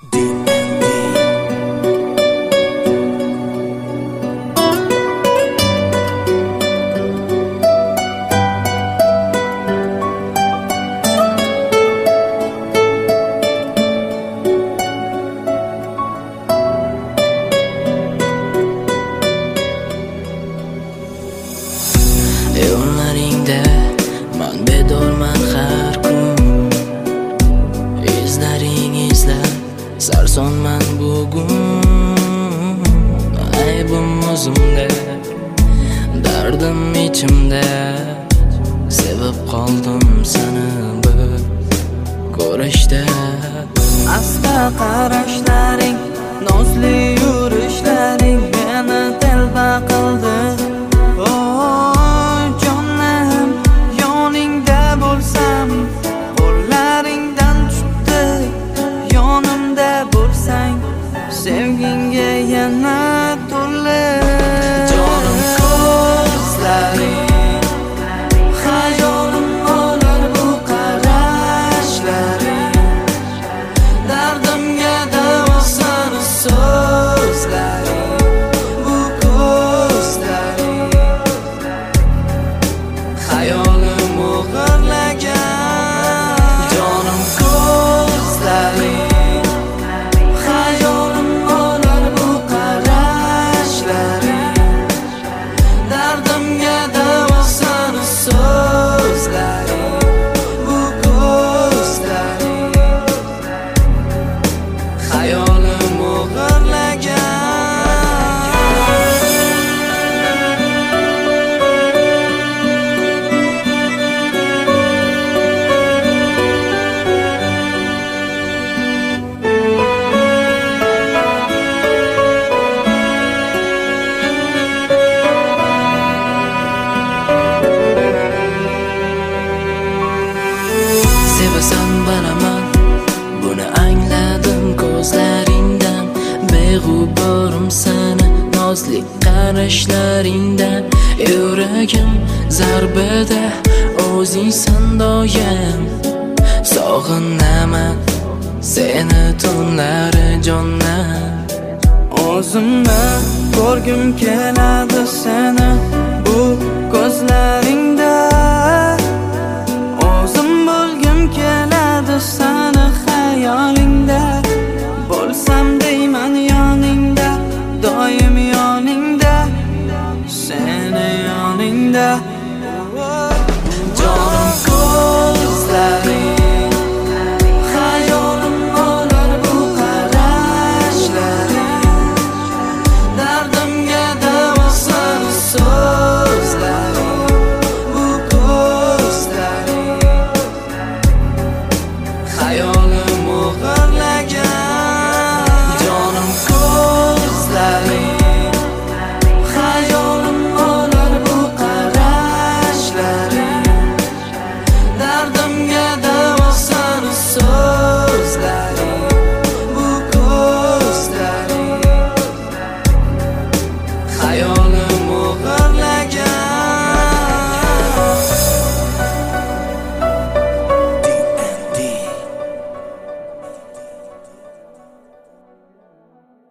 Yo'llaringda man bedorman har kun, izlaring izlab sarsonman bugun. Aybim o'zimda, dardim ichimda, sevib qoldim seni bir ko'rishda. Asta qarashlaring, nozli yurishlaring meni telba qildi. Jonim, yoningda bo'lsam, qo'llaringdan tutdi. Yonimda bo'lsang, sevgingga yana to'la. Jonim ko'zlaring, xayolim olar bu qarashlaring. Dardimga davo sani so'zlaring, bu ko'zlaring. Hayolim o'g'irlagan, jonim ko'zlaring. Hayolim olar bu qarashlaring. Dardimga davo sani so'zlaring, bu ko'zlaring. Hayolim o'g'irlagan. Sevasan bilaman, buni angladim ko'zlaringdan. Beg'uborim seni nozli qarashlaringdan. Yuragim zarbida, o'zingsan doim. Sog'inaman seni tunlari jondan. O'zimni ko'rgim keladi seni bu ko'zlaringda. O'zim bo'lgim keladi seni xayoling.